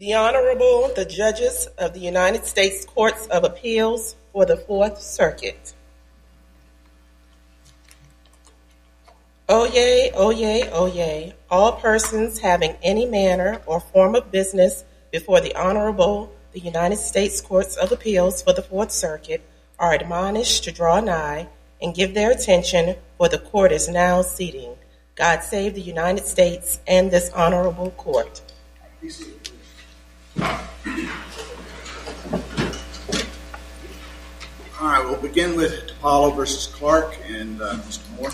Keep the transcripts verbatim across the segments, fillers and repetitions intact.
The Honorable, the Judges of the United States Courts of Appeals for the Fourth Circuit. Oyez, oyez, oyez, all persons having any manner or form of business before the Honorable, the United States Courts of Appeals for the Fourth Circuit are admonished to draw nigh and give their attention, for the court is now sitting. God save the United States and this honorable court. All right, we'll begin with DiPaolo versus Clark and uh, Mister Moore.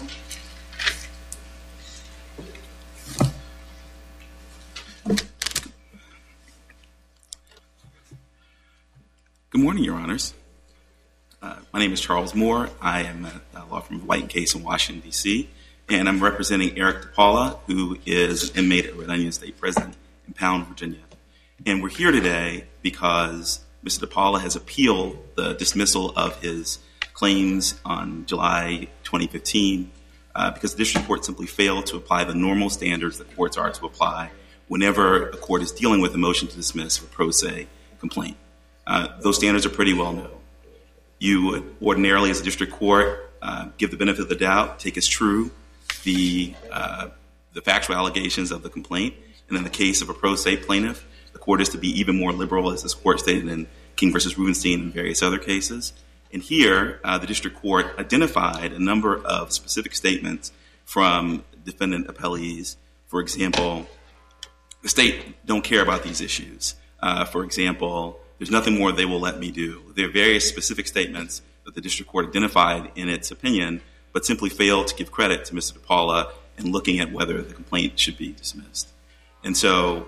Good morning, Your Honors. Uh, my name is Charles Moore. I am a, a law firm of White and Case in Washington, D C, and I'm representing Eric DiPaolo, who is an inmate at Red Onion State Prison in Pound, Virginia. And we're here today because Mister DiPaolo has appealed the dismissal of his claims on July twenty fifteen uh, because the district court simply failed to apply the normal standards that courts are to apply whenever a court is dealing with a motion to dismiss a pro se complaint. Uh, those standards are pretty well known. You would ordinarily, as a district court, uh, give the benefit of the doubt, take as true the uh, the factual allegations of the complaint, and in the case of a pro se plaintiff, the court is to be even more liberal, as this court stated in King versus Rubenstein and various other cases. And here, uh, the district court identified a number of specific statements from defendant appellees. For example, the state don't care about these issues. Uh, for example, there's nothing more they will let me do. There are various specific statements that the district court identified in its opinion, but simply failed to give credit to Mister DiPaolo in looking at whether the complaint should be dismissed. And so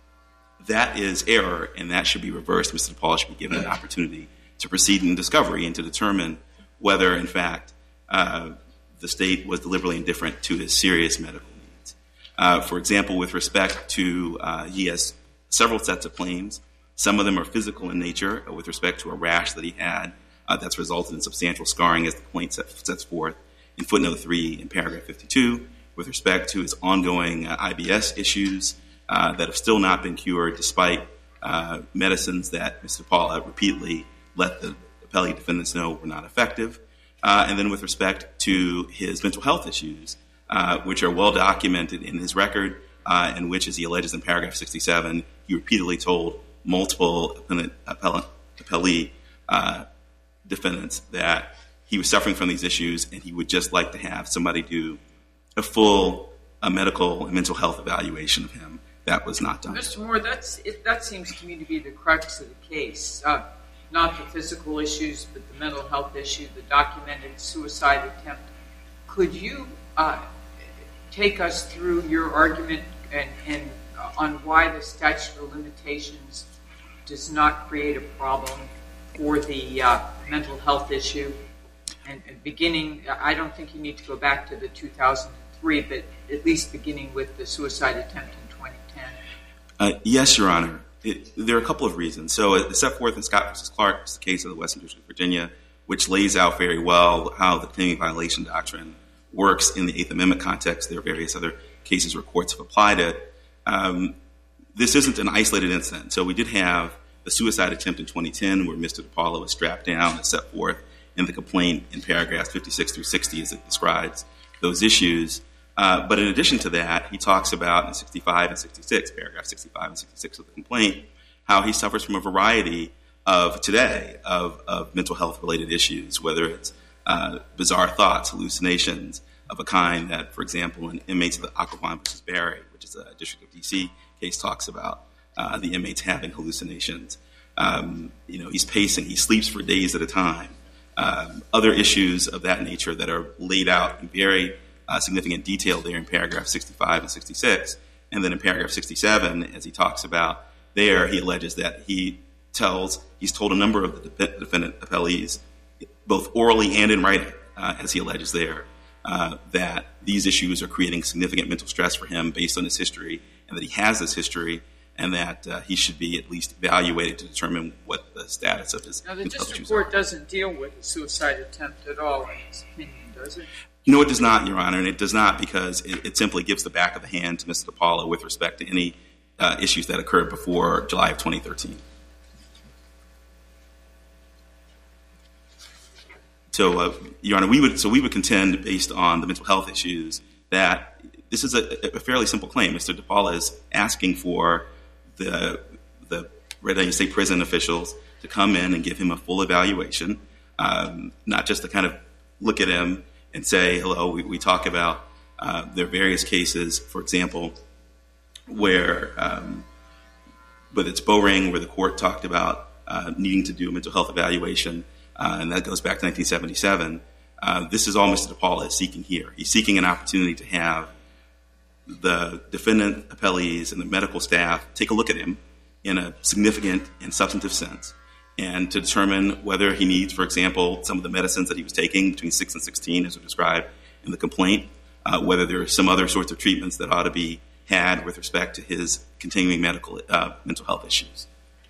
that is error, and that should be reversed. Mister DiPaolo should be given an opportunity to proceed in discovery and to determine whether, in fact, uh, the state was deliberately indifferent to his serious medical needs. Uh, for example, with respect to, uh, he has several sets of claims. Some of them are physical in nature, uh, with respect to a rash that he had uh, that's resulted in substantial scarring, as the complaint set, sets forth in footnote three in paragraph fifty-two, with respect to his ongoing uh, I B S issues uh, that have still not been cured, despite uh, medicines that Mister DiPaolo repeatedly let the appellee defendants know were not effective. Uh, and then with respect to his mental health issues, uh, which are well documented in his record, uh, in which, as he alleges in paragraph sixty-seven, he repeatedly told multiple appellant, appellee uh, defendants that he was suffering from these issues and he would just like to have somebody do a full uh, medical and mental health evaluation of him. That was not done. Mister Moore, that's, it, that seems to me to be the crux of the case. Uh, not the physical issues, but the mental health issue, the documented suicide attempt. Could you uh, take us through your argument and, and uh, on why the statute of limitations does not create a problem for the uh, mental health issue? And, and beginning, I don't think you need to go back to the two thousand three, but at least beginning with the suicide attempt in twenty ten. Uh, yes, Your Honor. It, there are a couple of reasons. So it's set forth in Scott versus Clark, it's the case of the Western District of Virginia, which lays out very well how the continuing violation doctrine works in the Eighth Amendment context. There are various other cases where courts have applied it. Um, this isn't an isolated incident. So we did have the suicide attempt in twenty ten where Mister DiPaolo was strapped down and set forth in the complaint in paragraphs fifty-six through sixty as it describes those issues. Uh, but in addition to that, he talks about in sixty-five and sixty-six, paragraph sixty-five and sixty-six of the complaint, how he suffers from a variety of today of, of mental health related issues, whether it's uh, bizarre thoughts, hallucinations of a kind that, for example, in inmates of the Occoquan versus Barry, which is a District of D C case, talks about uh, the inmates having hallucinations. Um, you know, he's pacing, he sleeps for days at a time. Um, other issues of that nature that are laid out in very uh, significant detail there in paragraph sixty-five and sixty-six. And then in paragraph sixty-seven, as he talks about there, he alleges that he tells, he's told a number of the de- defendant appellees, both orally and in writing, uh, as he alleges there, uh, that these issues are creating significant mental stress for him based on his history, and that he has this history, and that uh, he should be at least evaluated to determine what the status of his Now, the mental district issues court are. doesn't deal with the suicide attempt at all in his opinion, does it? No, it does not, Your Honor, and it does not because it, it simply gives the back of the hand to Mister DiPaolo with respect to any uh, issues that occurred before July of twenty thirteen. So, uh, Your Honor, we would so we would contend, based on the mental health issues, that this is a, a fairly simple claim. Mister DePaula is asking for the the Red Onion State Prison officials to come in and give him a full evaluation, um, not just to kind of look at him and say, hello, we, we talk about uh, there are various cases, for example, where, um, whether it's Bowring, where the court talked about uh, needing to do a mental health evaluation, uh, and that goes back to nineteen seventy-seven. Uh, this is all Mister DePaula is seeking here. He's seeking an opportunity to have the defendant appellees and the medical staff take a look at him in a significant and substantive sense, and to determine whether he needs, for example, some of the medicines that he was taking between six and sixteen, as we described in the complaint, uh, whether there are some other sorts of treatments that ought to be had with respect to his continuing medical uh, mental health issues.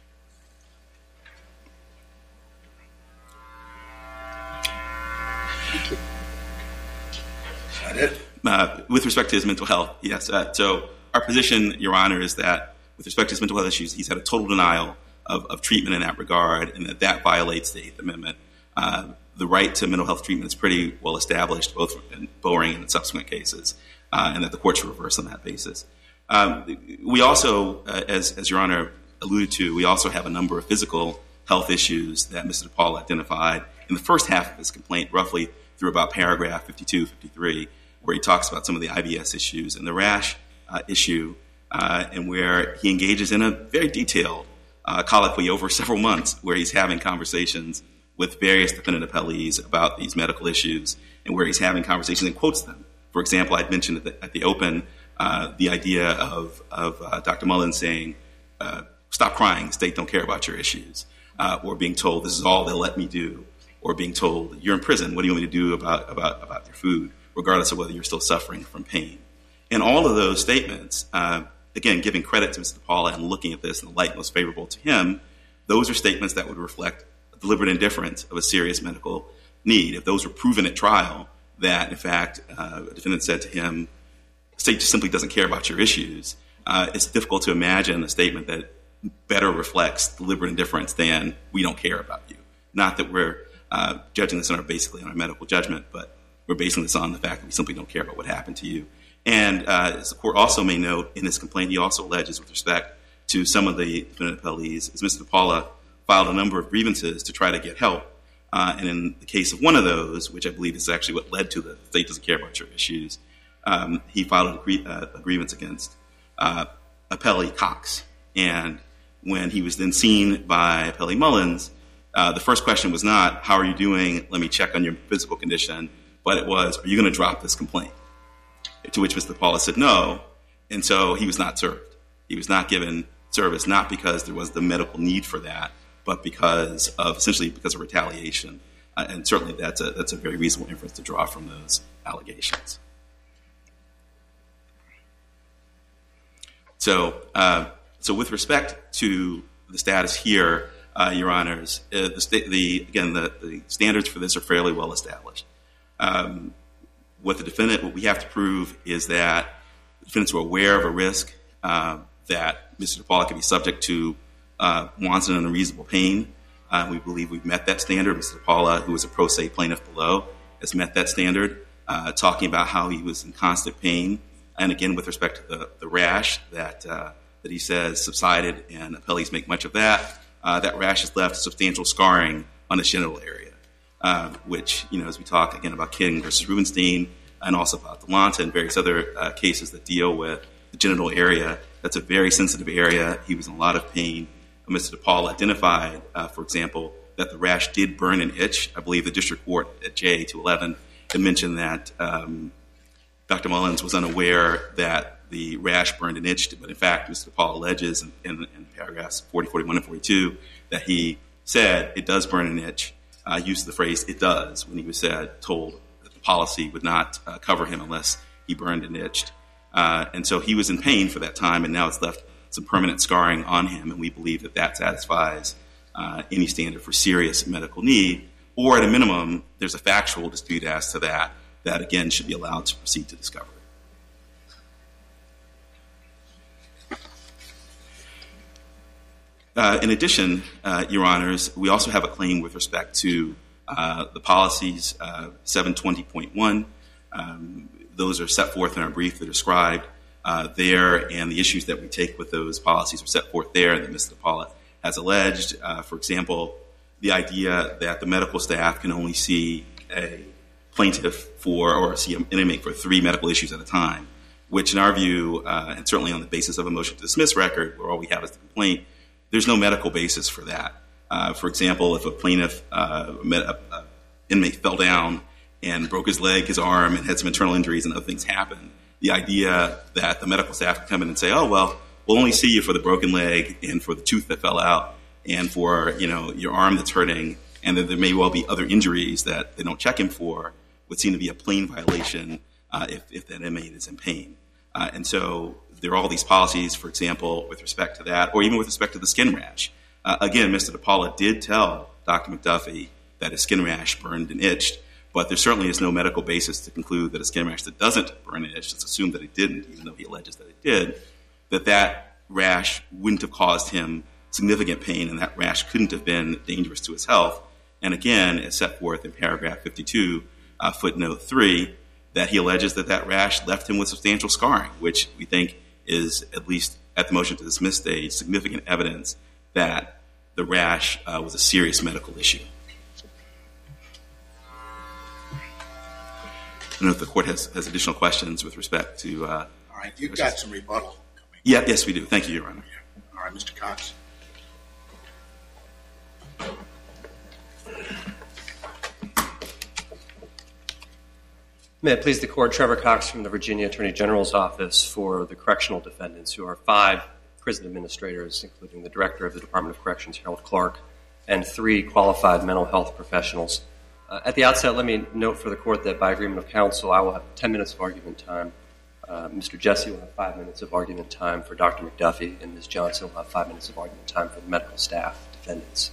Is that it? Uh, with respect to his mental health, yes. Uh, so our position, Your Honor, is that with respect to his mental health issues, he's had a total denial of, of treatment in that regard, and that that violates the Eighth Amendment. Uh, the right to mental health treatment is pretty well established, both in Bowring and in subsequent cases, uh, and that the court should reverse on that basis. Um, we also, uh, as, as Your Honor alluded to, we also have a number of physical health issues that Mister DePaula identified in the first half of his complaint, roughly through about paragraph fifty-two, fifty-three, where he talks about some of the I B S issues and the rash uh, issue, uh, and where he engages in a very detailed uh, colloquy over several months, where he's having conversations with various defendant appellees about these medical issues, and where he's having conversations and quotes them. For example, I'd mentioned at the, at the open uh, the idea of, of uh, Doctor Mullins saying, uh, stop crying, state don't care about your issues, uh, or being told this is all they'll let me do, or being told you're in prison, what do you want me to do about, about, about your food, regardless of whether you're still suffering from pain. And all of those statements, uh, again, giving credit to Mister DePaula and looking at this in the light most favorable to him, those are statements that would reflect deliberate indifference of a serious medical need. If those were proven at trial, that, in fact, uh, a defendant said to him, the state just simply doesn't care about your issues, uh, it's difficult to imagine a statement that better reflects deliberate indifference than we don't care about you. Not that we're uh, judging this on our, basically on our medical judgment, but we're basing this on the fact that we simply don't care about what happened to you. And uh, as the court also may note in this complaint, he also alleges with respect to some of the defendant appellees, as Mister DePaula filed a number of grievances to try to get help. Uh, and in the case of one of those, which I believe is actually what led to the state doesn't care about your issues, um, he filed a, gr- uh, a grievance against uh, appellee Cox. And when he was then seen by appellee Mullins, uh, the first question was not, how are you doing? Let me check on your physical condition. But it was, are you going to drop this complaint? To which Mister DePaula said no. And so he was not served. He was not given service, not because there was the medical need for that, but because of, essentially because of retaliation. Uh, and certainly that's a, that's a very reasonable inference to draw from those allegations. So, uh, so with respect to the status here, uh, Your Honors, uh, the, sta- the again, the, the standards for this are fairly well established. Um, what the defendant, what we have to prove is that the defendants were aware of a risk uh, that Mister DePaula could be subject to uh, wanton and unreasonable pain. Uh, we believe we've met that standard. Mister DePaula, who was a pro se plaintiff below, has met that standard, uh, talking about how he was in constant pain. And again, with respect to the, the rash that uh, that he says subsided, and appellees make much of that, uh, that rash has left substantial scarring on his genital area, uh, which, you know, as we talk again about King versus Rubenstein, and also about Delonta and various other uh, cases that deal with the genital area, that's a very sensitive area. He was in a lot of pain. Mister DePaula identified, uh, for example, that the rash did burn and itch. I believe the district court at J two eleven had mentioned that um, Doctor Mullins was unaware that the rash burned and itched, but in fact, Mister DePaula alleges in, in, in paragraphs forty, forty-one, and forty-two that he said it does burn and itch, uh, used the phrase it does when he was said, told that the policy would not uh, cover him unless he burned and itched. Uh, and so he was in pain for that time, and now it's left some permanent scarring on him, and we believe that that satisfies uh, any standard for serious medical need, or at a minimum, there's a factual dispute as to that, that again should be allowed to proceed to discovery. Uh, in addition, uh, Your Honors, we also have a claim with respect to uh, the policies uh, seven twenty point one. Um, those are set forth in our brief. They're described uh, there, and the issues that we take with those policies are set forth there that Mister DiPaola has alleged. Uh, for example, the idea that the medical staff can only see a plaintiff for or see an inmate for three medical issues at a time, which in our view, uh, and certainly on the basis of a motion to dismiss record, where all we have is the complaint, there's no medical basis for that. Uh, for example, if a plaintiff, uh, met a, a inmate fell down and broke his leg, his arm, and had some internal injuries and other things happen, the idea that the medical staff can come in and say, oh, well, we'll only see you for the broken leg and for the tooth that fell out and for, you know, your arm that's hurting, and that there may well be other injuries that they don't check him for, would seem to be a plain violation uh, if, if that inmate is in pain. Uh, and so there are all these policies, for example, with respect to that, or even with respect to the skin rash. Uh, again, Mister DiPaola did tell Doctor McDuffie that his skin rash burned and itched, but there certainly is no medical basis to conclude that a skin rash that doesn't burn and itch, let's assume that it didn't, even though he alleges that it did, that that rash wouldn't have caused him significant pain, and that rash couldn't have been dangerous to his health. And again, as set forth in paragraph fifty-two, uh, footnote three, that he alleges that that rash left him with substantial scarring, which we think is, at least at the motion to dismiss stage, significant evidence that the rash uh, was a serious medical issue. I don't know if the court has, has additional questions with respect to... Uh, All right, you've got some rebuttal coming. Yeah, yes, we do. Thank you, Your Honor. All right, Mister Cox. May it please the Court, Trevor Cox from the Virginia Attorney General's Office for the correctional defendants, who are five prison administrators, including the Director of the Department of Corrections, Harold Clark, and three qualified mental health professionals. Uh, at the outset, let me note for the Court that by agreement of counsel, I will have ten minutes of argument time. Uh, Mister Jesse will have five minutes of argument time for Doctor McDuffie, and Miz Johnson will have five minutes of argument time for the medical staff defendants.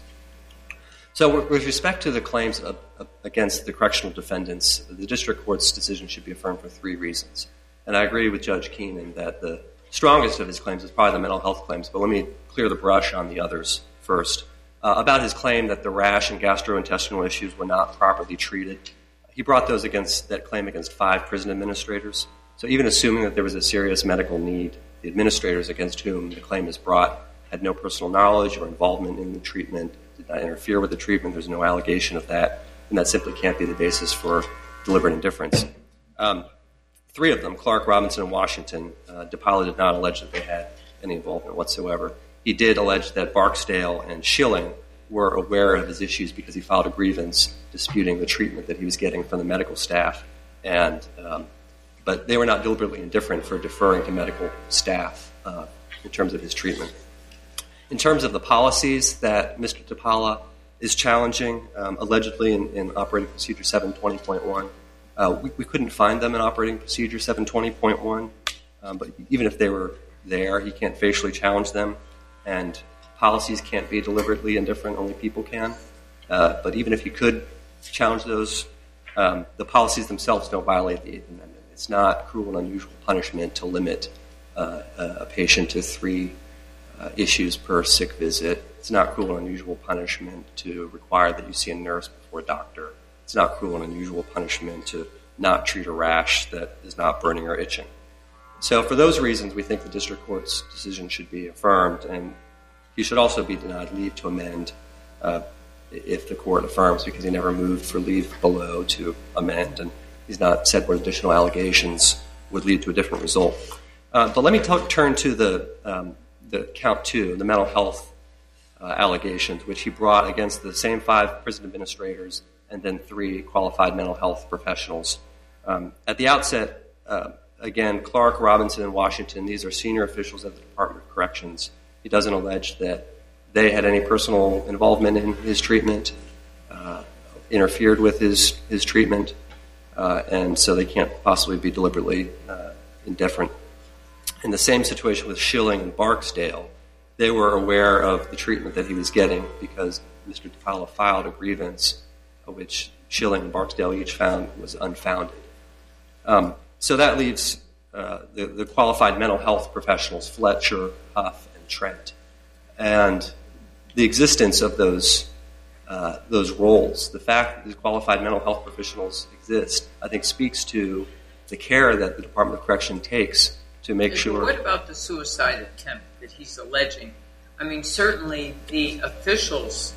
So with respect to the claims of, of, against the correctional defendants, the district court's decision should be affirmed for three reasons. And I agree with Judge Keenan that the strongest of his claims is probably the mental health claims, but let me clear the brush on the others first. Uh, about his claim that the rash and gastrointestinal issues were not properly treated, he brought those against that claim against five prison administrators. So even assuming that there was a serious medical need, the administrators against whom the claim is brought had no personal knowledge or involvement in the treatment, did not interfere with the treatment, there's no allegation of that, and that simply can't be the basis for deliberate indifference. Um, three of them, Clark, Robinson, and Washington, uh, DiPaola did not allege that they had any involvement whatsoever. He did allege that Barksdale and Schilling were aware of his issues because he filed a grievance disputing the treatment that he was getting from the medical staff, and um, but they were not deliberately indifferent for deferring to medical staff uh, in terms of his treatment. In terms of the policies that Mister DiPaola is challenging, um, allegedly in, in Operating Procedure seven twenty point one, uh, we, we couldn't find them in Operating Procedure seven twenty point one, um, but even if they were there, he can't facially challenge them, and policies can't be deliberately indifferent, only people can. Uh, but even if you could challenge those, um, the policies themselves don't violate the Eighth Amendment. It's not cruel and unusual punishment to limit uh, a patient to three uh, issues per sick visit. It's not cruel and unusual punishment to require that you see a nurse before a doctor. It's not cruel and unusual punishment to not treat a rash that is not burning or itching. So for those reasons, we think the district court's decision should be affirmed, and he should also be denied leave to amend uh, if the court affirms, because he never moved for leave below to amend, and he's not said what additional allegations would lead to a different result. Uh, but let me t- turn to the, um, the count two, the mental health uh, allegations, which he brought against the same five prison administrators and then three qualified mental health professionals. Um, at the outset, uh, again, Clark, Robinson, and Washington, these are senior officials at the Department of Corrections. He doesn't allege that they had any personal involvement in his treatment, uh, interfered with his, his treatment, uh, and so they can't possibly be deliberately uh, indifferent. In the same situation with Schilling and Barksdale, they were aware of the treatment that he was getting because Mister DiPaola filed a grievance, which Schilling and Barksdale each found was unfounded. Um, so that leaves uh, the, the qualified mental health professionals, Fletcher, Huff, and Trent. And the existence of those uh, those roles, the fact that these qualified mental health professionals exist, I think speaks to the care that the Department of Correction takes to make sure. What about the suicide attempt that he's alleging? I mean, certainly the officials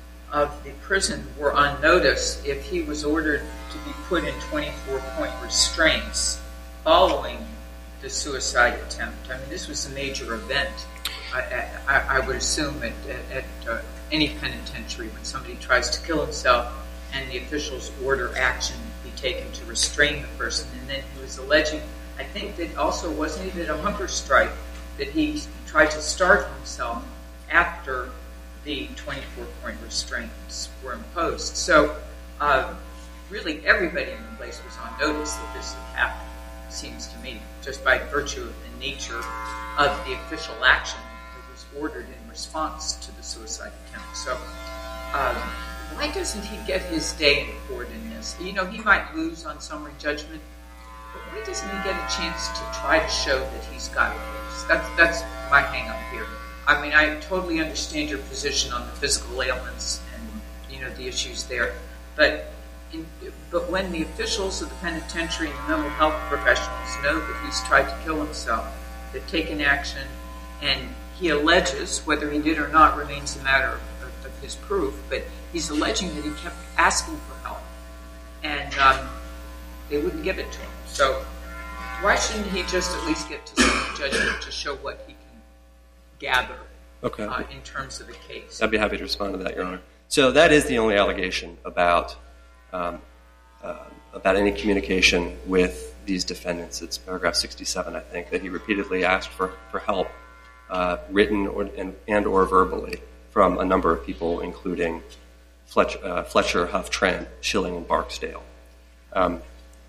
of the prison were on notice if he was ordered to be put in twenty-four point restraints following the suicide attempt. I mean, this was a major event. I, I, I would assume at, at, at uh, any penitentiary when somebody tries to kill himself and the officials order action be taken to restrain the person. And then he was alleging, I think that also wasn't it a hunger strike that he tried to start himself after the twenty-four point restraints were imposed. So uh, really everybody in the place was on notice that this had happened, it seems to me, just by virtue of the nature of the official action that was ordered in response to the suicide attempt. So um, why doesn't he get his day in court in this? You know, he might lose on summary judgment, but why doesn't he get a chance to try to show that he's got a case? That's, that's my hang-up here. I mean, I totally understand your position on the physical ailments and, you know, the issues there. But in, but when the officials of the penitentiary and the mental health professionals know that he's tried to kill himself, they've taken action, and he alleges, whether he did or not remains a matter of, of, of his proof, but he's alleging that he kept asking for help, and um, they wouldn't give it to him. So why shouldn't he just at least get to some judgment to show what he can gather okay. uh, in terms of the case? I'd be happy to respond to that, Your Honor. So that is the only allegation about um, uh, about any communication with these defendants. It's paragraph sixty-seven, I think, that he repeatedly asked for, for help, uh, written or, and, and or verbally, from a number of people, including Fletch, uh, Fletcher, Huff, Trent, Schilling, and Barksdale. Um,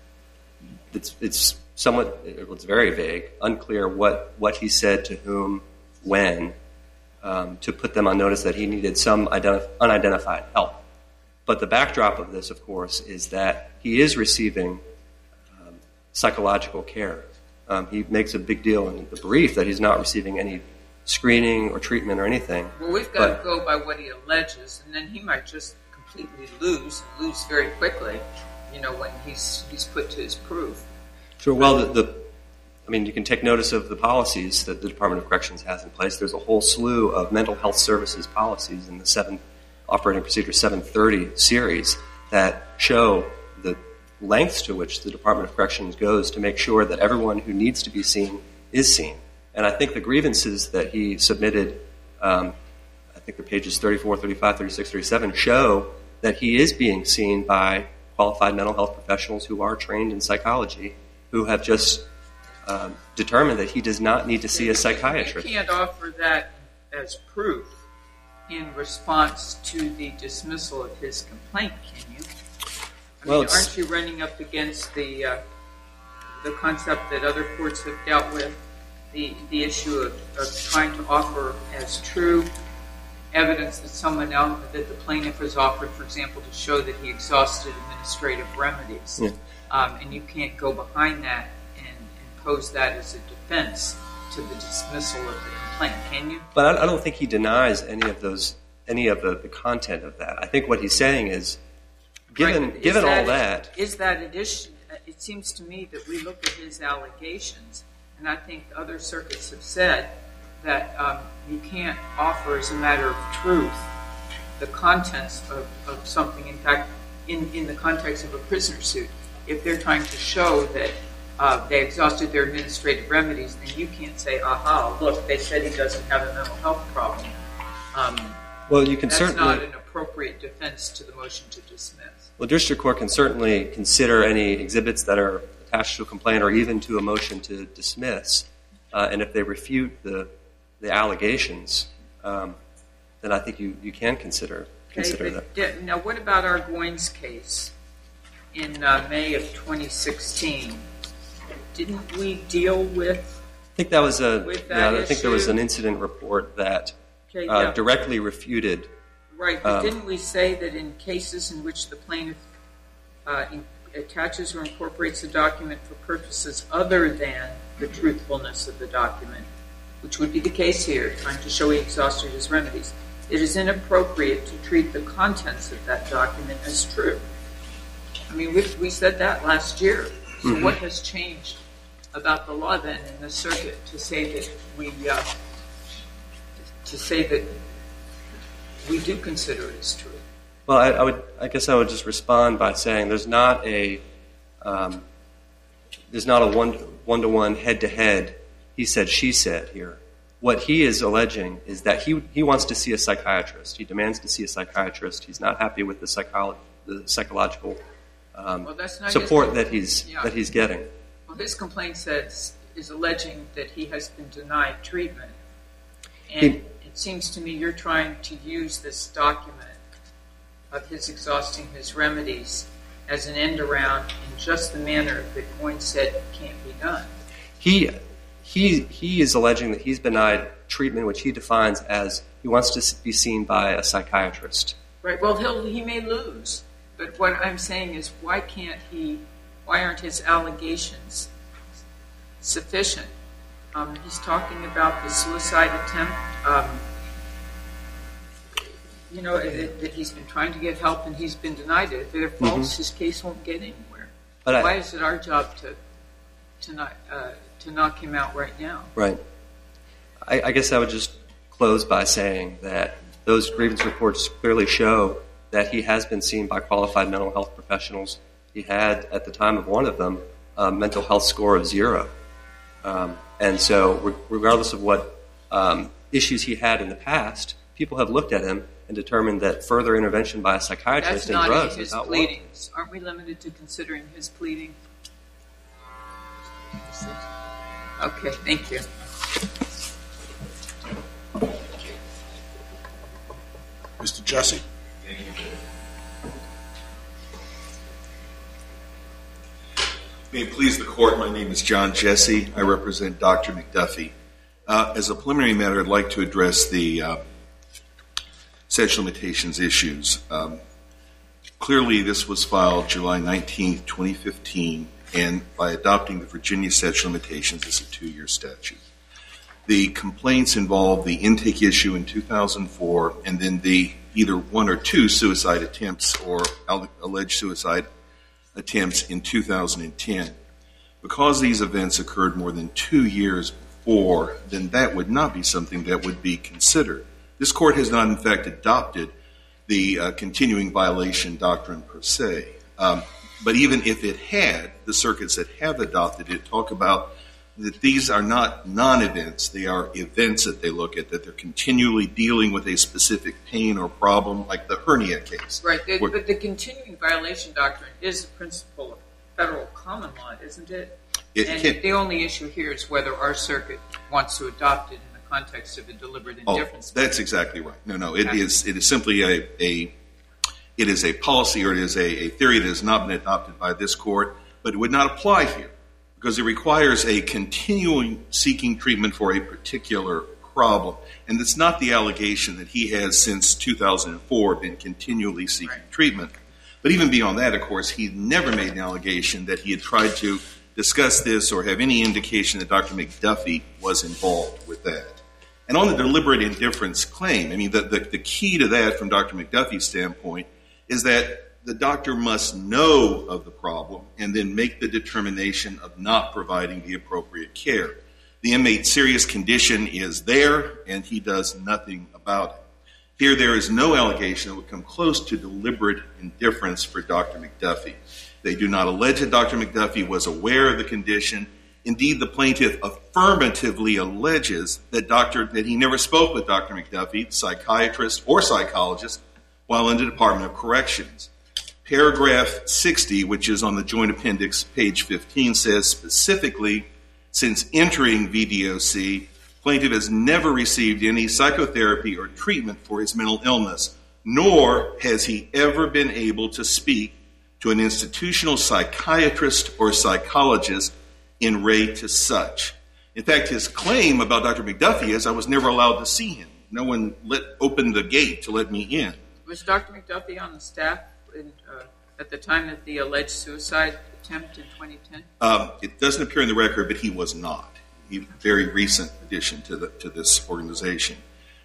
it's, it's somewhat, it's very vague, unclear what, what he said to whom, when, um, to put them on notice that he needed some identif- unidentified help. But the backdrop of this, of course, is that he is receiving um, psychological care. Um, he makes a big deal in the brief that he's not receiving any screening or treatment or anything. Well, we've got but, to go by what he alleges, and then he might just completely lose, and lose very quickly, you know, when he's he's put to his proof. Sure. Well, the, the I mean, you can take notice of the policies that the Department of Corrections has in place. There's a whole slew of mental health services policies in the seven Operating Procedure seven thirty series that show the lengths to which the Department of Corrections goes to make sure that everyone who needs to be seen is seen. And I think the grievances that he submitted, um, I think the pages thirty-four, thirty-five, thirty-six, thirty-seven, show that he is being seen by qualified mental health professionals who are trained in psychology, who have just um, determined that he does not need to see a psychiatrist. You can't offer that as proof in response to the dismissal of his complaint, can you? I well, mean, aren't you running up against the uh, the concept that other courts have dealt with, the the issue of, of trying to offer as true evidence that someone else, that the plaintiff has offered, for example, to show that he exhausted administrative remedies, yeah. um, and you can't go behind that and, and pose that as a defense to the dismissal of the complaint, can you? But I, I don't think he denies any of those, any of the, the content of that. I think what he's saying is, given right. given is that, all that, is that an issue? It seems to me that we look at his allegations, and I think other circuits have said that um, you can't offer as a matter of truth the contents of, of something. In fact, in, in the context of a prisoner suit, if they're trying to show that uh, they exhausted their administrative remedies, then you can't say, aha, look, they said he doesn't have a mental health problem. Um, well, you can that's certainly not an appropriate defense to the motion to dismiss. Well, district court can certainly consider any exhibits that are attached to a complaint or even to a motion to dismiss, uh, and if they refute the the allegations, um, then I think you, you can consider consider okay, that. Did, now, what about our Goins case in uh, May of twenty sixteen? Didn't we deal with? I think that was a. With that yeah, I issue? think there was an incident report that Okay, uh, yeah. directly refuted. Right, but um, didn't we say that in cases in which the plaintiff uh, in, attaches or incorporates the document for purposes other than the truthfulness of the document, which would be the case here, trying to show he exhausted his remedies, it is inappropriate to treat the contents of that document as true. I mean, we, we said that last year. So mm-hmm. what has changed about the law then in the circuit to say that we uh, to say that we do consider it as true? Well, I, I would. I guess I would just respond by saying there's not a um, there's not a one one to one head to head. He said, she said here. What he is alleging is that he he wants to see a psychiatrist. He demands to see a psychiatrist. He's not happy with the psycholo- the psychological um, well, that's not support that he's yeah. that he's getting. Well, his complaint says is alleging that he has been denied treatment, and he, it seems to me you're trying to use this document of his exhausting his remedies as an end around in just the manner that Coyne said can't be done. He. He he is alleging that he's denied treatment, which he defines as he wants to be seen by a psychiatrist. Right. Well, he'll, he may lose, but what I'm saying is, why can't he? Why aren't his allegations sufficient? Um, he's talking about the suicide attempt. Um, you know that, that he's been trying to get help and he's been denied it. If they're false, mm-hmm. his case won't get anywhere. But why I, is it our job to to not? Uh, to knock him out right now? Right. I, I guess I would just close by saying that those grievance reports clearly show that he has been seen by qualified mental health professionals. He had, at the time of one of them, a mental health score of zero. Um, and so re- regardless of what um, issues he had in the past, people have looked at him and determined that further intervention by a psychiatrist and drugs is not warranted. Aren't we limited to considering his pleading? Okay, thank you. Mister Jesse. May it please the court, my name is John Jesse. I represent Doctor McDuffie. Uh, as a preliminary matter, I'd like to address the uh, statute of limitations issues. Um, clearly, this was filed July nineteenth, twenty fifteen. And by adopting the Virginia statute of limitations, it's a two-year statute. The complaints involve the intake issue in two thousand four and then the either one or two suicide attempts or alleged suicide attempts in two thousand ten. Because these events occurred more than two years before, then that would not be something that would be considered. This court has not, in fact, adopted the uh, continuing violation doctrine per se. Um, But even if it had, the circuits that have adopted it talk about that these are not non-events. They are events that they look at, that they're continually dealing with a specific pain or problem, like the hernia case. Right, the, but the continuing violation doctrine is a principle of federal common law, isn't it? it and can, the only issue here is whether our circuit wants to adopt it in the context of a deliberate indifference. Oh, that's exactly right. No, no, it okay. is it is simply a... a It is a policy or it is a, a theory that has not been adopted by this court, but it would not apply here because it requires a continuing seeking treatment for a particular problem. And it's not the allegation that he has since two thousand four been continually seeking right. treatment. But even beyond that, of course, he never made an allegation that he had tried to discuss this or have any indication that Doctor McDuffie was involved with that. And on the deliberate indifference claim, I mean, the, the, the key to that from Doctor McDuffie's standpoint is that the doctor must know of the problem and then make the determination of not providing the appropriate care. The inmate's serious condition is there, and he does nothing about it. Here, there is no allegation that would come close to deliberate indifference for Doctor McDuffie. They do not allege that Doctor McDuffie was aware of the condition. Indeed, the plaintiff affirmatively alleges that, Doctor, that he never spoke with Doctor McDuffie, psychiatrist or psychologist, while in the Department of Corrections. Paragraph sixty, which is on the Joint Appendix, page fifteen, says specifically, since entering V D O C, plaintiff has never received any psychotherapy or treatment for his mental illness, nor has he ever been able to speak to an institutional psychiatrist or psychologist in re to such. In fact, his claim about Doctor McDuffie is, I was never allowed to see him. No one let, opened the gate to let me in. Was Doctor McDuffie on the staff in, uh, at the time of the alleged suicide attempt in twenty ten? Um, it doesn't appear in the record, but he was not. He, very recent addition to the, to this organization.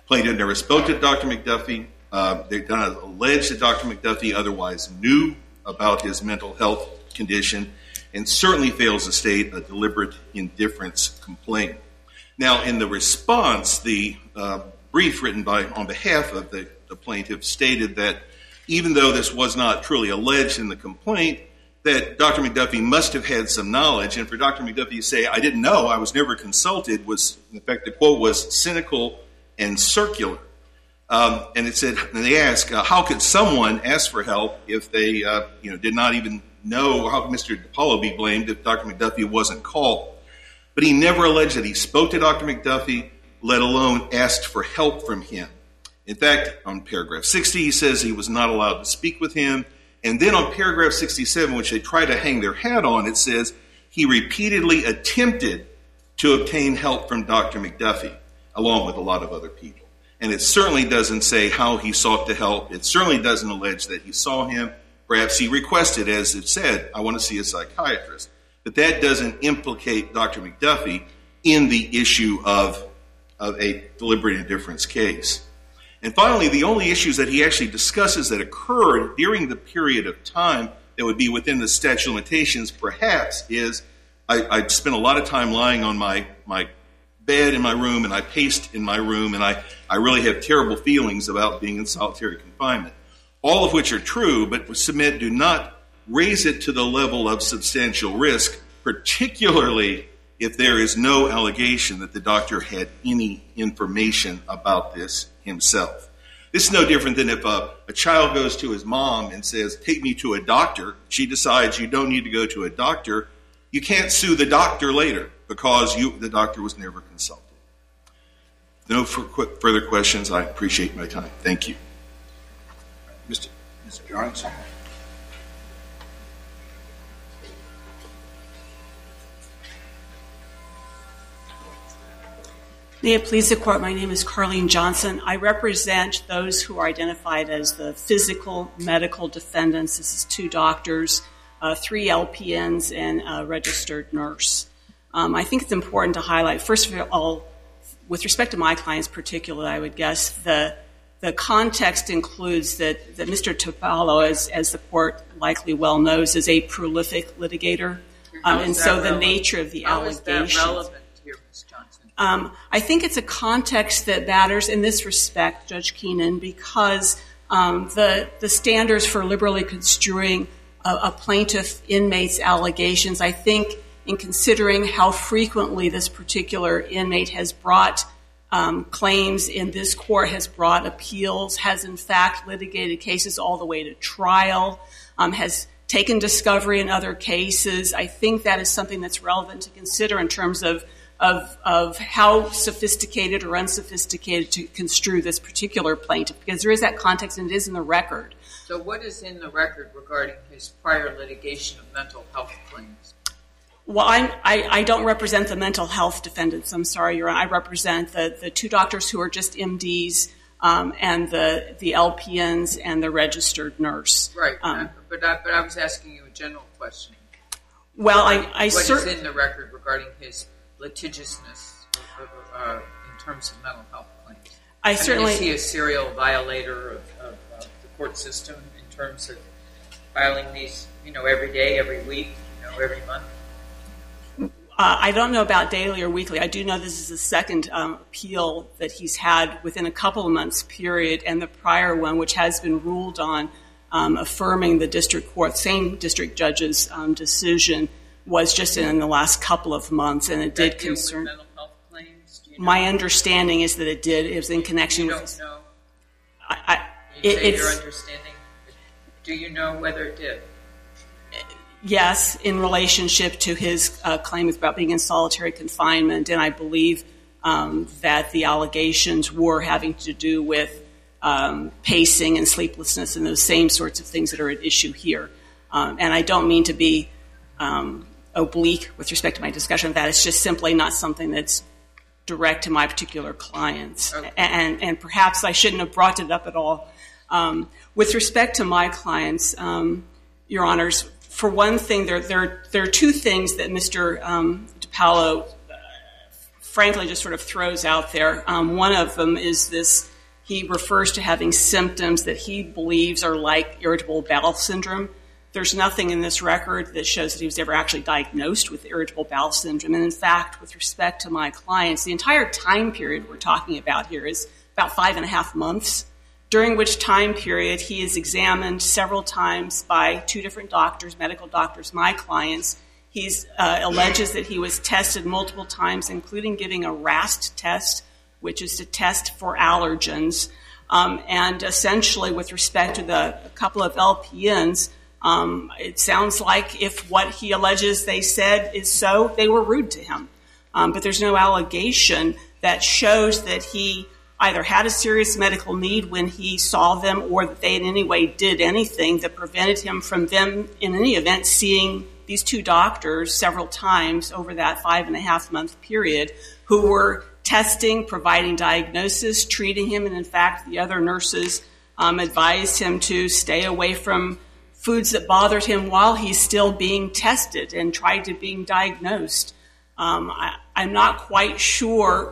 Plaintiff never spoke to Doctor McDuffie. Uh, they do not allege that Doctor McDuffie otherwise knew about his mental health condition, and certainly fails to state a deliberate indifference complaint. Now, in the response, the uh, brief written by on behalf of the, the plaintiff stated that even though this was not truly alleged in the complaint, that Doctor McDuffie must have had some knowledge, and for Doctor McDuffie to say, I didn't know, I was never consulted, was, in fact, the quote was cynical and circular. Um, and it said, and they asked, uh, how could someone ask for help if they, uh, you know, did not even know, how could Mister DiPaolo be blamed if Doctor McDuffie wasn't called? But he never alleged that he spoke to Doctor McDuffie, let alone asked for help from him. In fact, on paragraph sixty, he says he was not allowed to speak with him. And then on paragraph sixty-seven, which they try to hang their hat on, it says he repeatedly attempted to obtain help from Doctor McDuffie, along with a lot of other people. And it certainly doesn't say how he sought to help. It certainly doesn't allege that he saw him. Perhaps he requested, as it said, I want to see a psychiatrist. But that doesn't implicate Doctor McDuffie in the issue of, of a deliberate indifference case. And finally, the only issues that he actually discusses that occurred during the period of time that would be within the statute of limitations, perhaps, is I, I spent a lot of time lying on my, my bed in my room, and I paced in my room, and I, I really have terrible feelings about being in solitary confinement. All of which are true, but submit do not raise it to the level of substantial risk, particularly if there is no allegation that the doctor had any information about this himself. This is no different than if a, a child goes to his mom and says, take me to a doctor. She decides you don't need to go to a doctor. You can't sue the doctor later because you, the doctor was never consulted. No further questions. I appreciate my time. Thank you. Mister Mister Johnson. May it please the Court, my name is Carlene Johnson. I represent those who are identified as the physical medical defendants. This is two doctors, uh, three L P Ns, and a registered nurse. Um, I think it's important to highlight, first of all, with respect to my clients particularly, I would guess the the context includes that, that Mister DiPaolo, as, as the Court likely well knows, is a prolific litigator. Um, and so relevant? the nature of the How allegations. Is that relevant here, Miz Johnson? Um, I think it's a context that matters in this respect, Judge Keenan, because um, the the standards for liberally construing a, a plaintiff inmate's allegations, I think in considering how frequently this particular inmate has brought um, claims in this court, has brought appeals, has in fact litigated cases all the way to trial, um, has taken discovery in other cases, I think that is something that's relevant to consider in terms of Of, of how sophisticated or unsophisticated to construe this particular plaintiff, because there is that context and it is in the record. So what is in the record regarding his prior litigation of mental health claims? Well, I'm, I, I don't represent the mental health defendants. I'm sorry, Your Honor. I represent the, the two doctors who are just M Ds um, and the, the L P Ns and the registered nurse. Right, um, but, I, but I was asking you a general question. Well, I, I What cer- is in the record regarding his litigiousness uh, in terms of mental health claims? I I mean, certainly is he a serial violator of, of, of the court system in terms of filing these, you know, every day, every week, you know, every month? Uh, I don't know about daily or weekly. I do know this is the second um, appeal that he's had within a couple of months period, and the prior one, which has been ruled on, um, affirming the district court, same district judge's um, decision, was just in the last couple of months, and it did That deal with concern. mental health claims? Do you know? My understanding is that it did. It was in connection You with. don't This. know. I, I, You it, say it's your understanding. Do you know whether it did? yes, in relationship to his uh, claim about being in solitary confinement, and I believe um, that the allegations were having to do with um, pacing and sleeplessness and those same sorts of things that are at issue here. Um, and I don't mean to be um, oblique with respect to my discussion of that. It's just simply not something that's direct to my particular clients. Okay. And, and perhaps I shouldn't have brought it up at all. Um, with respect to my clients, um, Your Honors, for one thing, there, there, there are two things that Mister Um, DiPaolo uh, frankly just sort of throws out there. Um, one of them is this, he refers to having symptoms that he believes are like irritable bowel syndrome. There's nothing in this record that shows that he was ever actually diagnosed with irritable bowel syndrome. And in fact, with respect to my clients, the entire time period we're talking about here is about five and a half months, during which time period he is examined several times by two different doctors, medical doctors, my clients. He uh, alleges that he was tested multiple times, including giving a RAST test, which is to test for allergens. Um, and essentially, with respect to the a couple of L P Ns, um, it sounds like if what he alleges they said is so, they were rude to him. Um, but there's no allegation that shows that he either had a serious medical need when he saw them or that they in any way did anything that prevented him from them, in any event, seeing these two doctors several times over that five and a half month period who were testing, providing diagnosis, treating him, and in fact the other nurses um, advised him to stay away from foods that bothered him while he's still being tested and tried to being diagnosed. Um, I, I'm not quite sure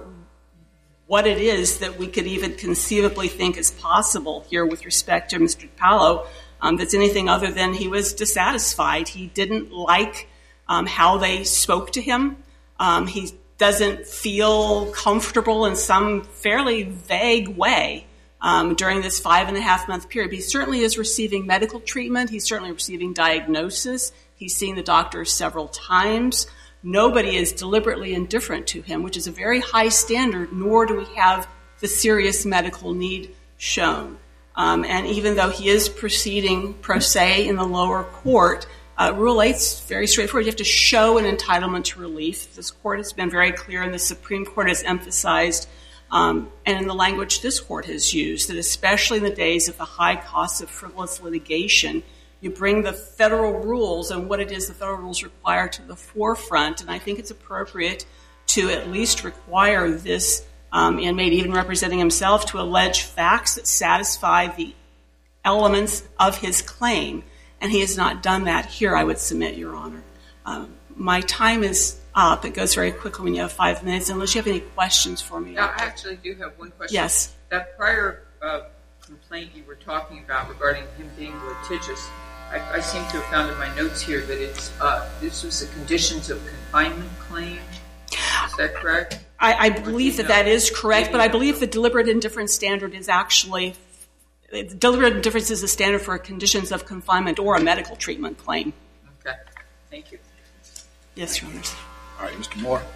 what it is that we could even conceivably think is possible here with respect to Mister DiPaolo, um, that's anything other than he was dissatisfied. He didn't like um, how they spoke to him. Um, he doesn't feel comfortable in some fairly vague way um, during this five and a half month period. He certainly is receiving medical treatment. He's certainly receiving diagnosis. He's seen the doctor several times. Nobody is deliberately indifferent to him, which is a very high standard, nor do we have the serious medical need shown. Um, and even though he is proceeding pro se in the lower court, uh, Rule eight is very straightforward. You have to show an entitlement to relief. This court has been very clear, and the Supreme Court has emphasized, um, and in the language this court has used, that especially in the days of the high costs of frivolous litigation, you bring the federal rules and what it is the federal rules require to the forefront, and I think it's appropriate to at least require this um, inmate, even representing himself, to allege facts that satisfy the elements of his claim, and he has not done that here, I would submit, Your Honor. Um, my time is up. It goes very quickly when you have five minutes, unless you have any questions for me. Yeah, I actually do have one question. Yes. That prior uh, complaint you were talking about regarding him being litigious, I, I seem to have found in my notes here that it's uh, this was the conditions of confinement claim. Is that correct? I, I believe that know? that is correct, Maybe but I believe the deliberate indifference standard is actually deliberate indifference is a standard for conditions of confinement or a medical treatment claim. Okay, thank you. Yes, Your Honor. All right, Mister Moore.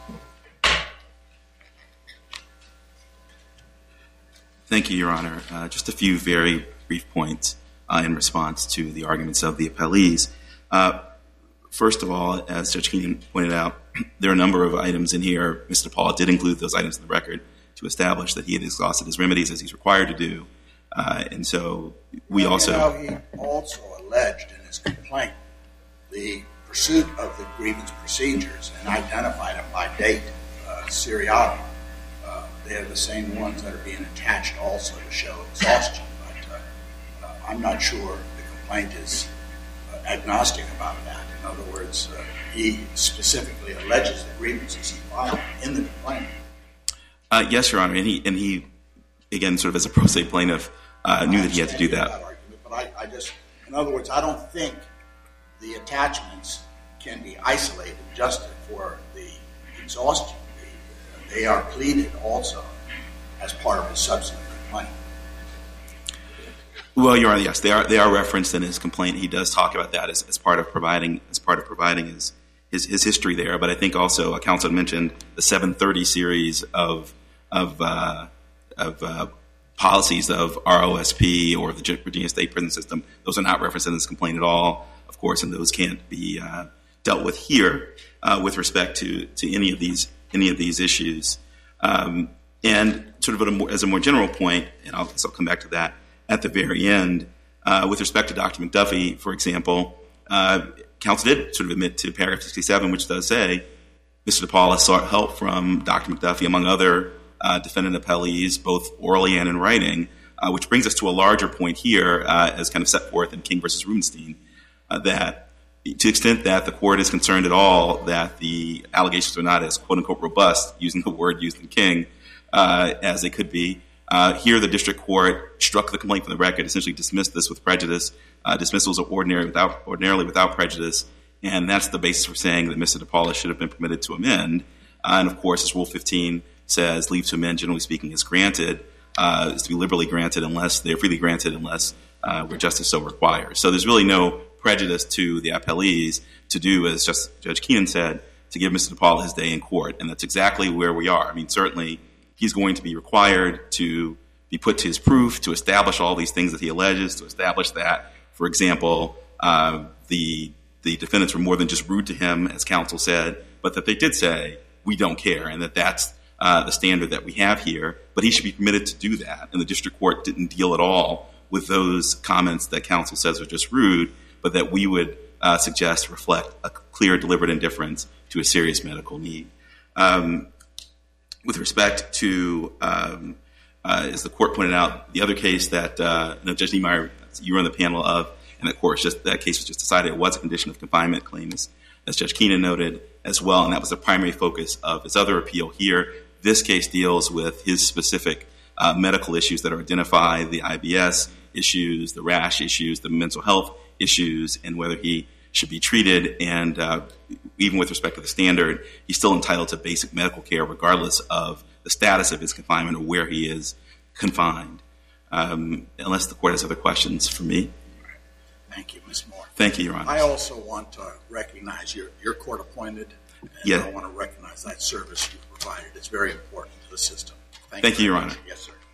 Thank you, Your Honor. Uh, just a few very brief points uh, in response to the arguments of the appellees. Uh, first of all, as Judge Keenan pointed out, there are a number of items in here. Mister Paul did include those items in the record to establish that he had exhausted his remedies as he's required to do. Uh, and so we well, also... You know, he also alleged in his complaint the pursuit of the grievance procedures and identified them by date, uh, seriatim. Uh, they're the same ones that are being attached also to show exhaustion. But uh, uh, I'm not sure the complaint is uh, agnostic about that. In other words, uh, he specifically alleges the grievances he filed in the complaint. Uh, yes, Your Honor, and he, and he, again, sort of as a pro se plaintiff, uh, knew that he had to do that. that argument, but I, I just, in other words, I don't think the attachments can be isolated just for the exhaustion. They are pleaded also as part of the substantive complaint. Well, Your Honor, yes, they are. They are referenced in his complaint. He does talk about that as, as part of providing as part of providing his his, his history there. But I think also, uh, counsel mentioned the seven thirty series of of uh, of uh, policies of R O S P or the Virginia State Prison System. Those are not referenced in this complaint at all, of course, and those can't be uh, dealt with here uh, with respect to to any of these any of these issues. Um, and sort of a more, as a more general point, and I'll, I'll come back to that at the very end, uh, with respect to Doctor McDuffie, for example, uh, counsel did sort of admit to paragraph sixty-seven, which does say Mister DiPaolo sought help from Doctor McDuffie, among other uh, defendant appellees, both orally and in writing, uh, which brings us to a larger point here, uh, as kind of set forth in King versus Rubenstein, uh, that to the extent that the court is concerned at all that the allegations are not as quote-unquote robust, using the word used in King, uh, as they could be, uh, here the district court struck the complaint from the record, essentially dismissed this with prejudice. Uh, dismissals are ordinary without, ordinarily without prejudice, and that's the basis for saying that Mister DePaula should have been permitted to amend. Uh, and, of course, as Rule fifteen says, leave to amend, generally speaking, is granted, uh, is to be liberally granted unless they're freely granted unless uh, where justice so requires. So there's really no prejudice to the appellees to do, as just Judge Keenan said, to give Mister DePaula his day in court. And that's exactly where we are. I mean, certainly he's going to be required to be put to his proof, to establish all these things that he alleges, to establish that, for example, uh, the the defendants were more than just rude to him, as counsel said, but that they did say, we don't care, and that that's uh, the standard that we have here. But he should be permitted to do that. And the district court didn't deal at all with those comments that counsel says are just rude, but that we would uh, suggest reflect a clear, deliberate indifference to a serious medical need. Um, with respect to, um, uh, as the court pointed out, the other case that uh, you know, Judge Niemeyer, you were on the panel of, and of course, just that case was just decided it was a condition of confinement claim, as, as Judge Keenan noted as well, and that was the primary focus of his other appeal here. This case deals with his specific uh, medical issues that are identified, the I B S issues, the rash issues, the mental health issues, and whether he should be treated. And uh, even with respect to the standard, he's still entitled to basic medical care regardless of the status of his confinement or where he is confined. Um, unless the court has other questions for me. Thank you, Miz Moore. Thank you, Your Honor. I also want to recognize your, your court appointed, and yeah. I want to recognize that service you provided. It's very important to the system. Thank, Thank you, you, Your much. Honor. Yes, sir.